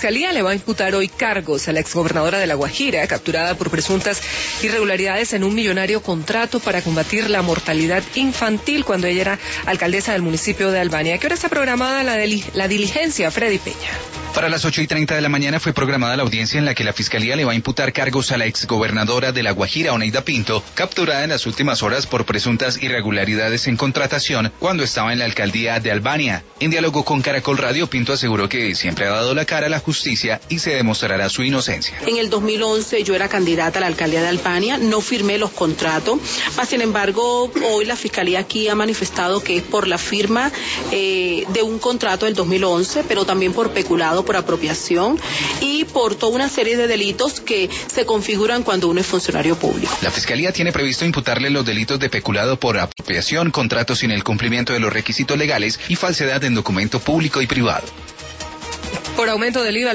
Fiscalía le va a imputar hoy cargos a la exgobernadora de La Guajira, capturada por presuntas irregularidades en un millonario contrato para combatir la mortalidad infantil cuando ella era alcaldesa del municipio de Albania. ¿A qué hora está programada la diligencia, Freddy Peña? Para las 8:30 de la mañana fue programada la audiencia en la que la Fiscalía le va a imputar cargos a la exgobernadora de La Guajira, Oneida Pinto, capturada en las últimas horas por presuntas irregularidades en contratación cuando estaba en la alcaldía de Albania. En diálogo con Caracol Radio, Pinto aseguró que siempre ha dado la cara a la justicia y se demostrará su inocencia. En el 2011 yo era candidata a la alcaldía de Albania, no firmé los contratos, sin embargo hoy la Fiscalía aquí ha manifestado que es por la firma de un contrato del 2011, pero también por peculado, por apropiación y por toda una serie de delitos que se configuran cuando uno es funcionario público. La Fiscalía tiene previsto imputarle los delitos de peculado por apropiación, contratos sin el cumplimiento de los requisitos legales y falsedad en documento público y privado. Por aumento del IVA